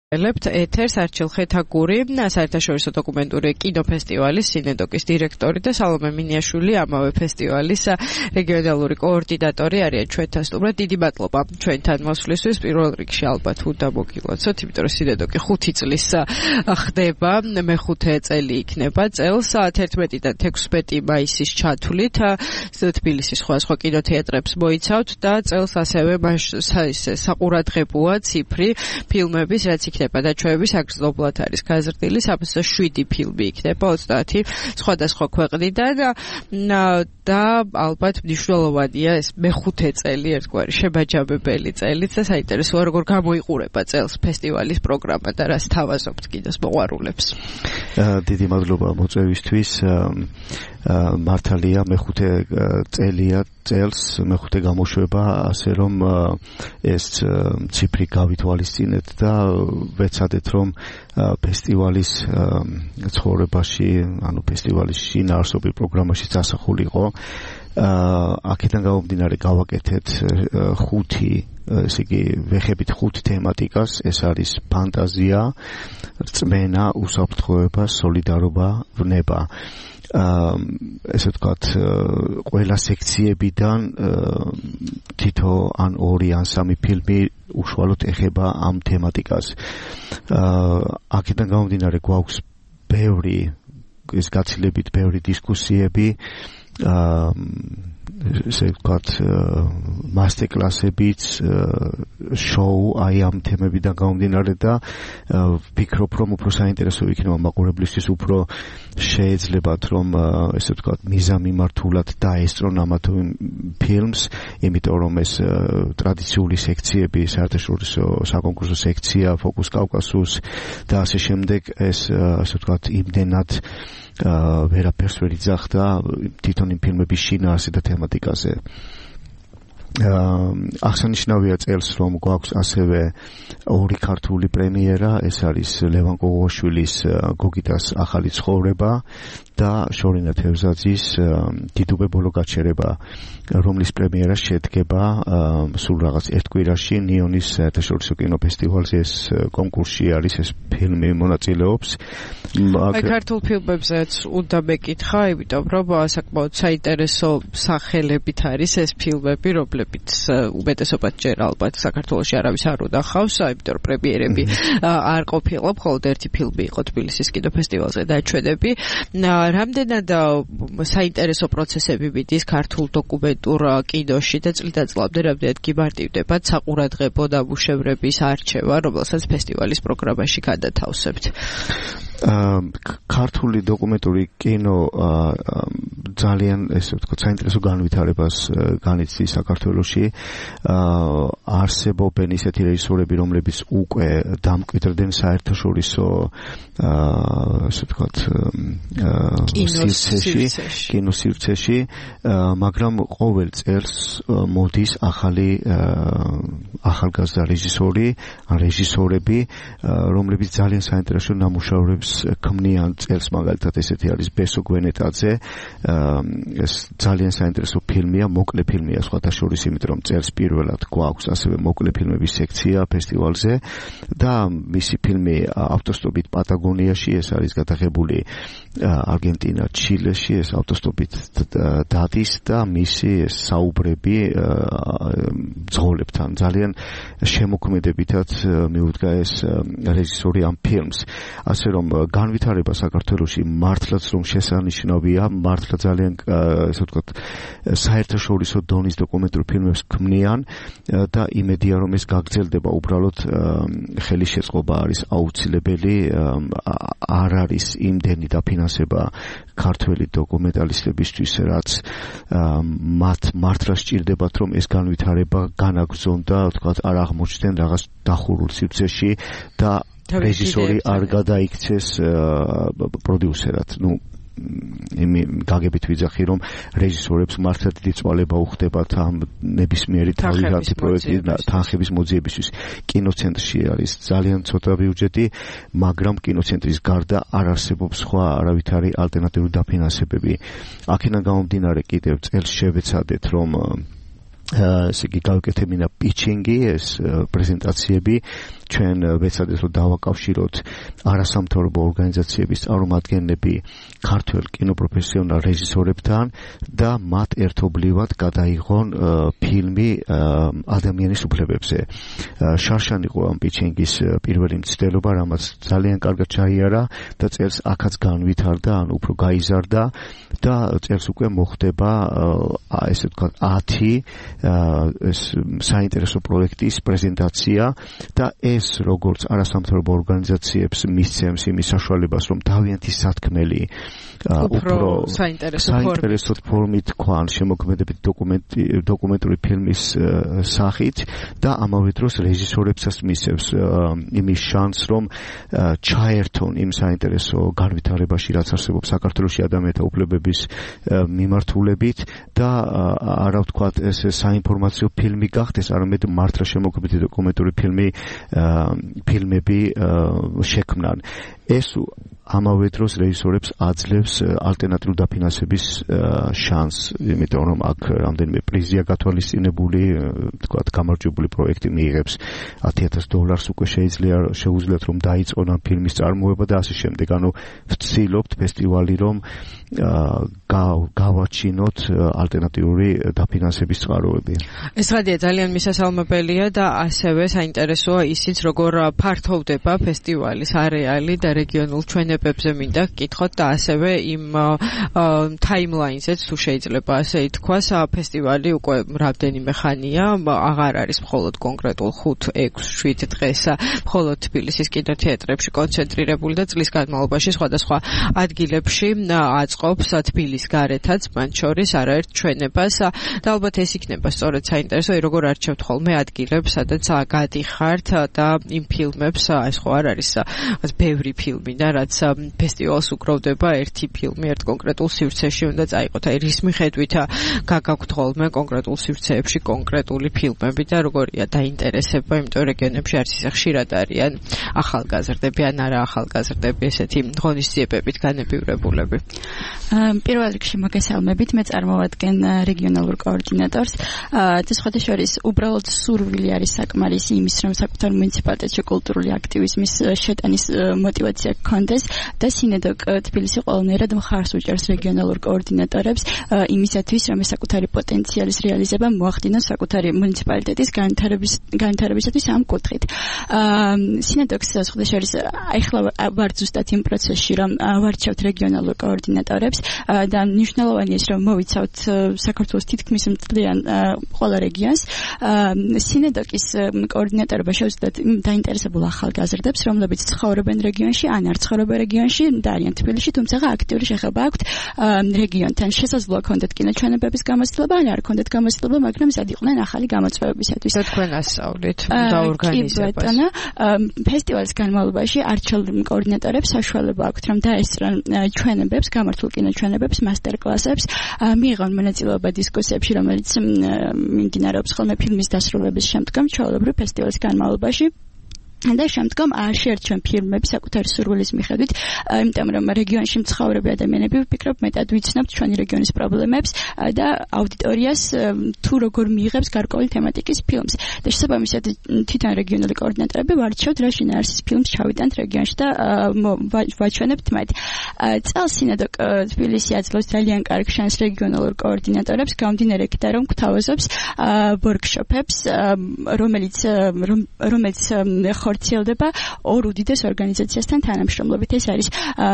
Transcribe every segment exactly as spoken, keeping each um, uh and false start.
Ელეpt ეთერს არჩილ ხეთაგური, საერთაშორისო დოკუმენტური კინოფესტივალის სინედოკის დირექტორი და სალომე მინიაშვილი ამავე ფესტივალის რეგიონალური კოორდინატორი არიან ჩვენთან სტუმრად. დიდი მადლობა ჩვენთან მოსვლისთვის. პირველ რიგში ალბათ უნდა მოგილოცოთ, იმიტომ რომ სინედოკი ხუთი წლის ხდება, მეხუთე წელი იქნება წელს თერთმეტიდან თექვსმეტი მაისის ჩათვლით თბილისის სხვადასხვა კინოთეატრებს მოიცავთ და წელს ასევე საყურადღებოა ციფრი ფილმების, რაც იქნება დაჩვევების აგრძნობლად არის გაზრდილი, სამოცდა შვიდი ფილმი იქნება ოცდაათი სხვადასხვა ქვეყნიდან და ალბათ მნიშვნელოვანია ეს მეხუთე წელი, ერთგვარი შემაჯამებელი წელიც და საინტერესოა როგორ გამოიყურება წელს ფესტივალის პროგრამა და რას თავაზობთ კიდეს მოყვარულებს. დიდი მადლობა მოწვევისთვის. მართალია მეხუთე წელია წელს მეხუთე გამოშვება, ასე რომ ეს ციფრი გავითვალისწინეთ და ვეცადეთ რომ ფესტივალის ცხოვრებაში, ანუ ფესტივალის შინაარსობრივ პროგრამაში დასახულიყო. აქედან გამომდინარე გავაკეთეთ ხუთი, ესე იგი ვეხებით ხუთ თემატიკას. ეს არის ფანტაზია, რწმენა, უსაფრთხოება, სოლიდარობა, ვნება. ესე ვთქვათ, ყველა სექციებიდან თითო ან ორი ან სამი ფილმი უშუალოდ ეხება ამ თემატიკას. აქედან გამომდინარე გვაქვს ბევრი, ეს გაცილებით ბევრი დისკუსიები, ესე ვთქვათ, მასტერკლასებიც, შოუ აი ამ თემებიდან გამომდინარე და ვფიქრობ, რომ უფრო საინტერესო იქნება მაყურებლისთვის, უფრო შეეძლებათ, რომ ესე ვთქვათ, მიზამიმართულად დაესწრონ ამა თუ იმ ფილმს, იმიტომ რომ ეს ტრადიციული სექციები, საერთაშორისო საკონკურსო სექცია, ფოკუს კავკასუს და ასე შემდეგ, ეს ასე ვთქვათ, იმდენად ვერაფერს ვერ იძახდა თვითონ იმ ფილმების შინაარსზე და თემატიკაზე. აღსანიშნავია წელს, რომ გვაქვს ასევე ორი ქართული პრემიერა, ეს არის ლევან გოგოაშვილის გოგიტას ახალი ცხოვრება და შორინა თევზაძის დიდუბე ბოლო გაჩერება, რომლის პრემიერა შედგება სულ რაღაც ერთ კვირაში ნიონის საერთაშორისო კინოფესტივალზე. ეს კონკურსი არის, ეს ფილმი მონაწილეობს. აი ქართულ ფილმებზეც უნდა მეკითხა, იმიტომ რომ საკმაოდ საინტერესო სახელებით არის ეს ფილმები, რომლებიც უმეტესობად ჯერ ალბათ საქართველოში არავის არ უნახავს, იმიტომ რომ პრემიერები არ ყოფილა, მხოლოდ ერთი ფილმი იყო თბილისის კინოფესტივალზე დაჩვენები. რამდენად საინტერესო პროცესები მიდის ქართულ დოკუმენტურ კინოში და წლიდან წლამდე რამდენად გიმარტივდებათ საყურადღებო ნამუშევრების არჩევა, რომელსაც ფესტივალის პროგრამაში გადათავსებთ? ქართული დოკუმენტური კინო ძალიან, ესე ვთქვათ, საინტერესო განვითარებას განიცდის საქართველოში. არსებობენ ისეთი რეჟისორები, რომლებიც უკვე დამკვიდრდნენ საერთაშორისო, ესე ვთქვათ, კინოსივრცეში, მაგრამ ყოველ წელს მოდის ახალი ახალგაზრდა რეჟისორი ან რეჟისორები, რომლებიც ძალიან საინტერესო ნამუშევრებს ქმნიან წელს. მაგალითად ესეთი არის ბესო გვენეტაძე, ეს ძალიან საინტერესო ფილმია, მოკლე ფილმია სხვათა შორის, იმიტომ რომ წელს პირველად გვაქვს ასევე მოკლე ფილმების სექცია ფესტივალზე და მისი ფილმი ავტოსტოპით პატაგონიაში, ეს არის გადაღებული არგენტინა, ჩილეში, ეს ავტოსტოპით დადის და მისი საუბრები ძღოლებთან ძალიან შემოქმედებითად მიუდგა ეს რეჟისორი ამ ფილმს. ასე რომ განვითარება საქართველოში მართლაც რომ შესანიშნავია, მართლა ძალიან, ესე ვთქვათ, საერთაშორისო დონის დოკუმენტურ ფილმებს ქმნიან და იმედია რომ ეს გაგრძელდება. უბრალოდ ხელისშეწყობა არის აუცილებელი, არ არის იმდენი დაფინანსება ქართველი დოკუმენტალისტებისთვის, რაც მათ მართლა სჭირდებათ, რომ ეს განვითარება განაგრძონ და ვთქვათ, არ აღმოჩნდნენ რაღაც დახურულ სივრცეში და რეჟისორი არ გადაიქცეს პროდიუსერად. ნუ იმი გაგებით ვიძახი, რომ რეჟისორებს მართლა დიდი წვალება უხდებათ ამ ნებისმიერი თავიანთი პროექტის თანხების მოძიებისთვის. კინოცენტრში არის ძალიან ცოტა ბიუჯეტი, მაგრამ კინოცენტრის გარდა არ არსებობს სხვა არავითარი ალტერნატიული დაფინანსებები. აქედან გამომდინარე კიდევ წელს შევეცადეთ, რომ ესე იგი გავიკეთებინა პიჩინგი, ეს პრეზენტაციები ჩვენ ვეცადეთ რომ დავაკავშიროთ არასამთავრობო ორგანიზაციების წარმომადგენლები ქართველ კინოპროფესიონალ რეჟისორებთან და მათ ერთობლივად გადაიღონ ფილმი ადამიანის უფლებებზე. შარშან იყო ამ პიჩინგის პირველი მცდელობა, რამაც ძალიან კარგად ჩაიარა და წელს აქაც განვითარდა, ან უფრო გაიზარდა და წელს უკვე მოხდება ესე ვთქვათ ათი ეს საინტერესო პროექტის პრეზენტაცია და ეს როგორც არასამთავრობო ორგანიზაციებს მისცემს იმის საშუალებას, რომ თავიანთი სათქმელი უფრო საინტერესო ფორმით თქვან შემოქმედებით დოკუმენტი დოკუმენტური ფილმის სახით და ამავე დროს რეჟისორებსაც მისცემს იმის შანსს, რომ ჩაერთონ იმ საინტერესო განვითარებაში, რაც არსებობს საქართველოში ადამიანთა უფლებების მიმართულებით და არა ვთქვათ ეს საინფორმაციო ფილმი გახდეს, არამედ მართლა შემოქმედი დოკუმენტური ფილმი ფილმები შექმნან. ეს ამავე დროს რეჟისორებს აძლევს ალტერნატიული დაფინანსების შანსს, იმიტომ რომ აქ რამდენიმე პრიზია გათვალისწინებული, თქვათ გამარჯვებული პროექტი მიიღებს ათი ათას დოლარს უკვე შეიძლება შეუძლიათ რომ დაიწყონ ამ ფილმის წარმოება და ასე შემდეგ. ანუ ვცდილობთ ფესტივალი რომ გავაჩინოთ ალტერნატიული დაფინანსების წყაროები. ეს რადია ძალიან მისასალმებელია და ასევე საინტერესოა ისიც, როგორ ფართოვდება ფესტივალის არეალი და რეგიონულ ჩვენებებზე მინდა გკითხოთ და ასევე იმ ტაიმლაინზეც თუ შეიძლება ასე ითქვას, ფესტივალი უკვე რამდენიმე ხანია, აღარ არის მხოლოდ კონკრეტულ ხუთ, ექვს, შვიდ დღეს მხოლოდ თბილისის კინოთეატრებში კონცენტრირებული და წლის განმავლობაში სხვადასხვა ადგილებში აწყობს თბილის გარეთაც, მათ შორის არაერთ ჩვენებას და ალბათ ეს იქნება სწორედ საინტერესო, როგორ არჩევთ ხოლმე ადგილებს, სადაც გადიხართ და იმ ფილმებს, ეს ხო არ არის ბევრი ფილმი და რაც ფესტივალს უკრავდება ერთი ფილმი ერთ კონკრეტულ სივრცეში უნდა წაიყოთ. აი რის მიხედვით გაგაქვთ ხოლმე კონკრეტულ სივრცეებში კონკრეტული ფილმები და როგორია დაინტერესება, იმიტომ რეგიონებში არც ისე ხშირად არიან ახალგაზრდები ან არა ახალგაზრდები ესეთი ღონისძიებებით განებივრებულები. პირველ რიგში მოგესალმებით, მე წარმოვადგენ რეგიონალურ კოორდინატორს და სხვათა შორის უბრალოდ სურვილი არის საკმარისი იმის, რომ საკუთარ მუნიციპალიტეტში კულტურული აქტივიზმის შეტანის мотивация გქონდეს და სინედოკ თბილისი ყველანაირად მხარს უჭერს რეგიონალურ კოორდინატორებს იმისათვის, რომ საკუთარი პოტენციალის რეალიზება მოახდინოს საკუთარი მუნიციპალიტეტის განვითარების განვითარებისათვის ამ კუთხით. სინედოქს სხვათა შორის ახლა ვარ ზუსტად იმ პროცესში, რომ ვარჩევთ რეგიონალურ კოორდინატორებს და მნიშვნელოვანია ის, რომ მოვიცავთ საქართველოს თითქმის მთლიან ყველა რეგიონს. სინედოკის კოორდინატორობა შეუძლიათ დაინტერესებულ ახალგაზრდებს, რომლებიც ცხოვრობენ რეგიონში, ან არ ცხოვრობენ რეგიონში და არიან თბილისში, თუმცა აქტიური შეხება აქვთ რეგიონთან. შესაძლოა ქონდეთ კინოჩვენებების გამოცდილება, ან არ ქონდეთ გამოცდილება, მაგრამ მზად იყვნენ ახალი გამოწვევებისათვის. და თქვენ ასწავლით დაორგანიზებას. ფესტივალის განმავლობაში არჩეულ კოორდინატორებს საშუალება აქვთ, რომ დაესწრონ ჩვენებებს, გამართულ კინოჩვენებებს, მასტერკლასებს, მიიღონ მონაწილეობა დისკუსიებში, რომელიც მიმდინარეობს ხოლმე ფილმის დასრულების შემდგომ ჩვეულებრივ ფესტივალის განმავლობაში. და შემდგომ შეერჩენ ფილმები საკუთარი სურვილის მიხედვით, იმიტომ რომ რეგიონში მცხოვრები ადამიანები ვფიქრობ მეტად ვიცნობთ ჩვენი რეგიონის პრობლემებს და აუდიტორიას თუ როგორ მიიღებს გარკვეული თემატიკის ფილმს. და შესაბამისად თვითონ რეგიონული კოორდინატორები ვარჩევთ რა შინაარსის ფილმს ჩავიტანთ რეგიონში და ვაჩვენებთ მათ. წელს სინედოკ თბილისი აძლევს ძალიან კარგ შანსს რეგიონალურ კოორდინატორებს, გამომდინარე იქიდან რომ გვთავაზობს ვორქშოპებს, რომელიც რომელიც ხორციელდება ორ უდიდეს ორგანიზაციასთან თანამშრომლობით. ეს არის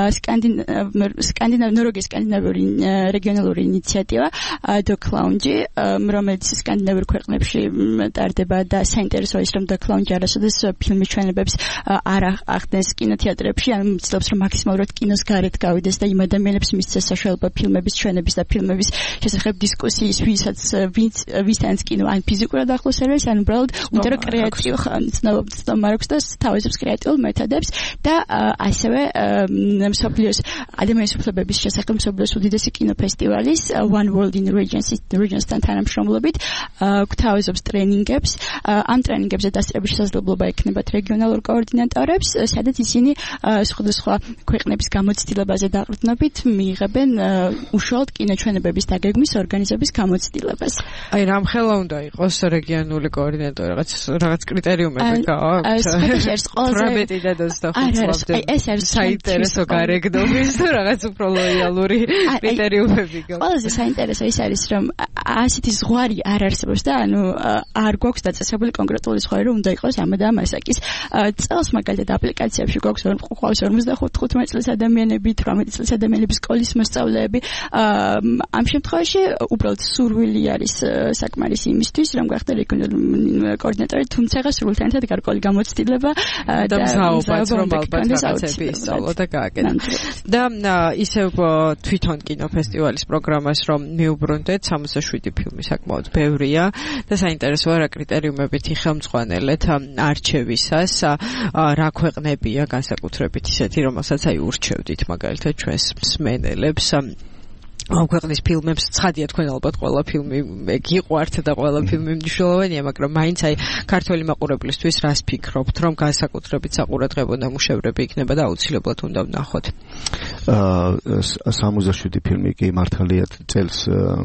სკანდინავ ნორვეგიის სკანდინავიური რეგიონალური ინიციატივა Doc Lounge, რომელიც სკანდინავურ ქვეყნებში ტარდება და საინტერესოა ის, რომ Doc Lounge არასოდეს ფილმის ჩვენებებს არ ახდენს კინოთეატრებში, ან ცდილობს რომ მაქსიმალურად კინოს გარეთ გავიდეს და იმ ადამიანებს მისცეს საშუალება ფილმების ჩვენების და ფილმების შესახებ დისკუსიის, ვისაც ვისთანაც კინო ან ფიზიკურად ახლოს არის, ან უბრალოდ უნდა რომ კრეატიულ ცნობა აქვს და თავისებს კრეატიულ მეთოდებს და ასევე მსოფლიოს ადამიანის უფლებების შესახებ მსოფლიოს უდიდესი კინოფესტივალის One World in Regions Regions-თან თანამშრომლობით გვთავაზობს ტრენინგებს. ამ ტრენინგებზე დასწრების შესაძლებლობა ექნებათ რეგიონალურ კოორდინატორებს, სადაც ისინი სხვადასხვა ქვეყნების გამოცდილებაზე დაყრდნობით მიიღებენ უშუალოდ კინოჩვენებების დაგეგმვის ორგანიზების გამოცდილებას. აი რამხელა უნდა იყოს რეგიონული კოორდინატორი, რაღაც რაღაც კრიტერიუმები გააქვთ? ეს ყველაზე თვრამეტი და ოცდახუთი აი ეს არის საინტერესო გარეგნობის თუ რაღაც უფრო ლოიალური კრიტერიუმები გაქვს. ყველაზე საინტერესო ის არის რომ ასეთი ზღვარი არ არსებობს და ანუ არ გვაქვს დაწესებული კონკრეტული ზღვარი რომ უნდა იყოს ამა და ამასაკის წელს მაგალითად აპლიკაციებში გვაქვს ყავს ორმოცდახუთი წლის ადამიანები, თვრამეტი წლის ადამიანების სკოლის მოსწავლეები. ამ შემთხვევაში უბრალოდ სურვილი არის საკმარისი იმისთვის, რომ გახდე რეგიონალური კოორდინატორი, თუმცა სრულთანად გარკვეული გამოცდილება და მზაობაც რომ ალბათ რაღაცები ისწავლო და გააკეთო. და ისევ თვითონ კინოფესტივალის პროგრამას რომ მიუბრუნდეთ, სამოცდაშვიდი ფილმი საკმაოდ ბევრია და საინტერესოა რა კრიტერიუმებით იხელმძღვანელეთ არჩევისას, რა ქვეყნებია განსაკუთრებით ისეთი, რომელსაც აი ურჩევდით მაგალითად ჩვენს მსმენელებს. ამ ქვეყნის ფილმებს ცხადია თქვენ ალბათ ყველა ფილმი გიყვართ და ყველა ფილმი მნიშვნელოვანია, მაგრამ მაინც აი ქართველი მაყურებლისთვის რას ფიქრობთ, რომ განსაკუთრებით საყურადღებო ნამუშევრები იქნება და აუცილებლად უნდა ვნახოთ? აა სამოცდაშვიდი ფილმი კი მართალია წელს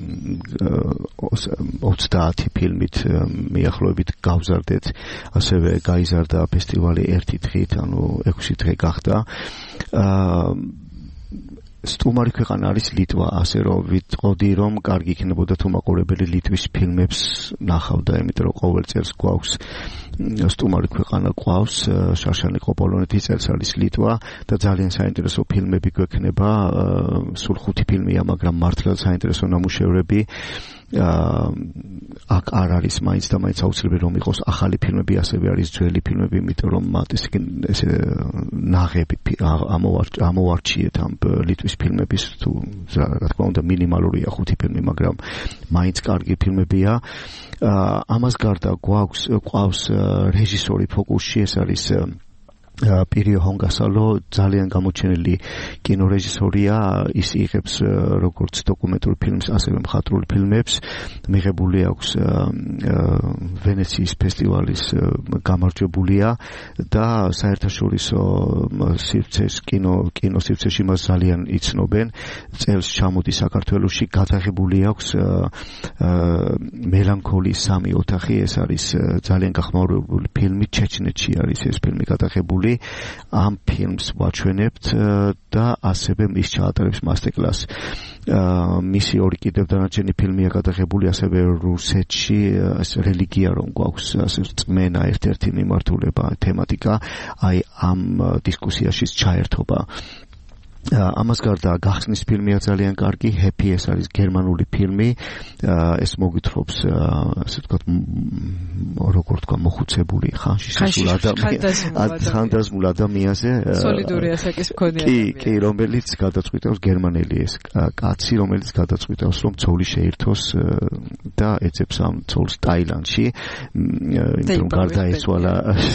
ოცდაათი ფილმით მიახლოებით გავზარდეთ, ასევე გაიზარდა ფესტივალი ერთი დღით, ანუ ექვსი დღე გახდა. აა სტუმარი ქვეყანა არის ლიტვა, ასე რომ ვიტყოდი რომ კარგი იქნებოდა თუ მაყურებელი ლიტვის ფილმებს ნახავდა, იმიტომ რომ ყოველ წელს გვაქვს სტუმარი ქვეყანა გვაქვს, შარშანიკო პოლონეთის წელს არის ლიტვა და ძალიან საინტერესო ფილმები გვექნება, სულ ხუთი ფილმია, მაგრამ მართლა საინტერესო ნამუშევრები. აქ არ არის მაინც და მაინც აუცილებელი რომ იყოს ახალი ფილმები, ასევე არის ძველი ფილმები, იმიტომ რომ მათ ესე ნაღები ამოვარჩიეთ ამ ლიტვის ფილმების, თუ რა თქმა უნდა მინიმალურია ხუთი ფილმი, მაგრამ მაინც კარგი ფილმებია. ამას გარდა გვაქვს ყავს რეჟისორი ფოკუსში, ეს არის პირიო ჰონგასალო, ძალიან გამოჩენილი კინორეჟისორია, ის იღებს როგორც დოკუმენტურ ფილმს, ასევე მხატვრულ ფილმებს. მიღებული აქვს ვენეციის ფესტივალის გამარჯვებულია და საერთაშორისო სივრცეს კინო კინო სივრცეში მას ძალიან იცნობენ. წელს ჩამოდის საქართველოში, გადაღებული აქვს მელანქოლიის სამი ოთახი, ეს არის ძალიან გახმაურებული ფილმი, ჩეჩნეთში არის ეს ფილმი გადაღებული. ამ ფილმს ვაჩვენებთ და ასევე ის ჩაატარებს მასტერკლასს. მისი ორი კიდევ დანარჩენი ფილმია გადაღებული ასევე რუსეთში, რელიგია რომ გვაქვს, ასე წმენა ერთ-ერთი მიმართულება, თემატიკა, აი ამ დისკუსიაში ჩაერთობა. ამას გარდა გახსნის ფილმია ძალიან კარგი, ჰეპი, ეს არის გერმანული ფილმი, ეს მოგვითხრობს, ასე ვთქვათ, როგორ თქვა, მოხუცებული ხანში ხანდაზმულ ადამიანზე, სოლიდური ასაკის მქონე კი, კი, რომელიც გადაწყვიტავს, გერმანელი ეს კაცი, რომელიც გადაწყვიტავს, რომ ცოლი შეირთოს და ეძებს ამ ცოლს ტაილანდში, იმიტომ რომ გარდაეცვალა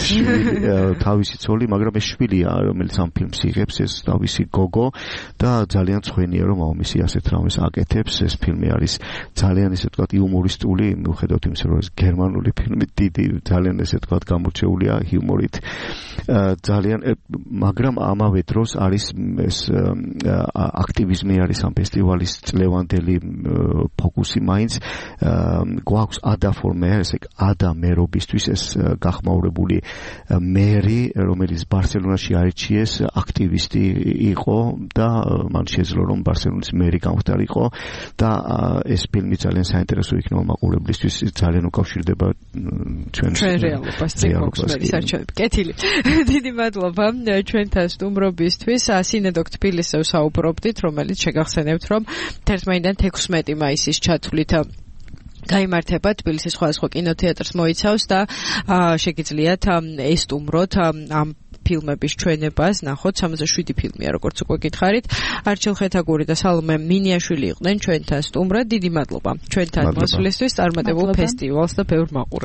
თავისი ცოლი, მაგრამ ეს შვილია, რომელიც ამ ფილმს იღებს, ეს თავისი გოგო და ძალიან ცხვენია რომ აუმისი ასეთ რამეს აკეთებს. ეს ფილმი არის ძალიან ესე ვთქვათ იუმორისტული, მიუხედავად იმისა რომ ეს გერმანული ფილმი დიდი, ძალიან ესე ვთქვათ გამორჩეულია ჰიუმორით. ძალიან, მაგრამ ამავე დროს არის ეს აქტივიზმი არის ამ ფესტივალის წლევანდელი ფოკუსი მაინც. გვაქვს ადა ფორმე, ესე ადა მერობისთვის ეს გახმაურებული მერი, რომელიც ბარსელონაში აირჩიეს, აქტივისტი იყო და მან შეძლო რომ ბარსელონის მერი გამხდარიყო და ეს ფილმი ძალიან საინტერესო იქნება მაყურებლისთვის, ძალიან უკავშირდება ჩვენს რეალობას, ციფროს არჩევები. კეთილი. დიდი მადლობა ჩვენთან სტუმრობისთვის. სინედოქ თბილისზე ვსაუბრობდით, რომელიც შეგახსენებთ, რომ თერთმეტიდან თექვსმეტი მაისის ჩათვლით გაიმართება თბილისის სხვადასხვა კინოთეატრს მოიცავს და შეგიძლიათ ესტუმროთ ამ ფილმების ჩვენებას, ნახოთ, სამოცდაშვიდი ფილმია, როგორც უკვე გითხარით. არჩილ ხეთაგური და სალომე მინიაშვილი იყვნენ ჩვენთან სტუმრად. დიდი მადლობა ჩვენთან მოსვლისთვის, წარმატებულ ფესტივალს და ბევრ მაყურებელს.